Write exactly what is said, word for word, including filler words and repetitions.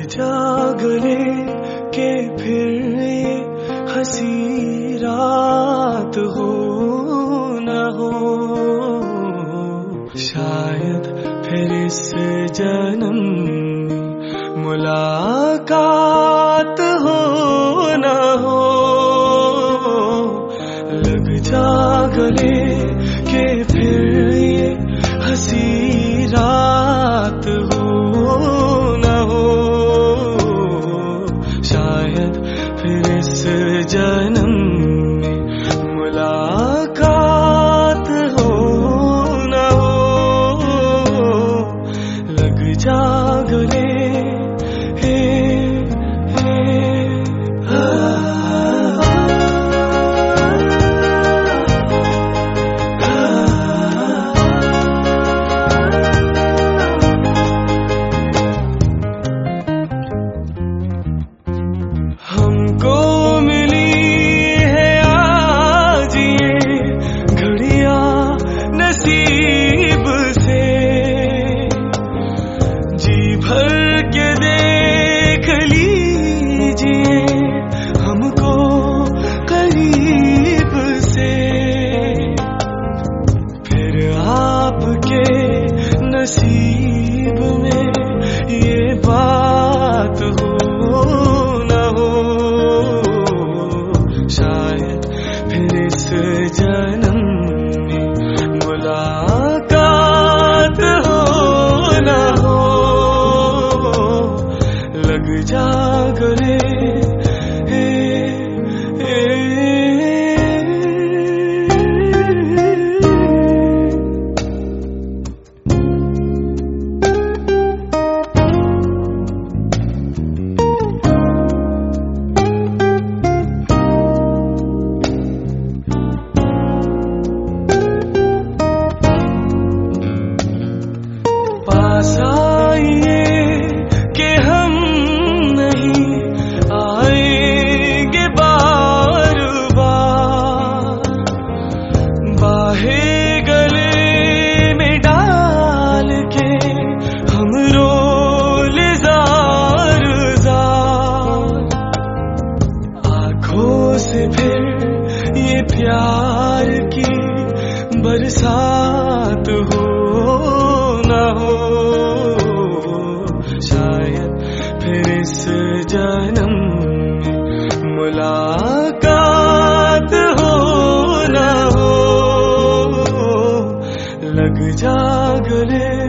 जा गले के फिर ये हंसी रात हो न हो, शायद फिर इस जन्म में मुलाकात हो न हो। लग जा गले के फिर ये हंसी रात हो न हो, शायद फिर इस जन्म में मुलाकात हो न हो। लग जा गले हे हे हा। हमको मिली है आज ये घड़ियां नसीब से, जी भर के देख लीजिए हमको करीब से। फिर आपके नसीब में ये बात हो न हो, शायद फिर इस जन्म में मुलाकात हो न हो। लग जा गले हे हे। पास आइए कि हम नहीं आएंगे बार बार, बाहे गले में डाल के हम रोले जार जार। आँखों से फिर ये प्यार की बरसात हो न हो, शायद फिर इस जन्म में मुलाकात हो न हो। लग जा गले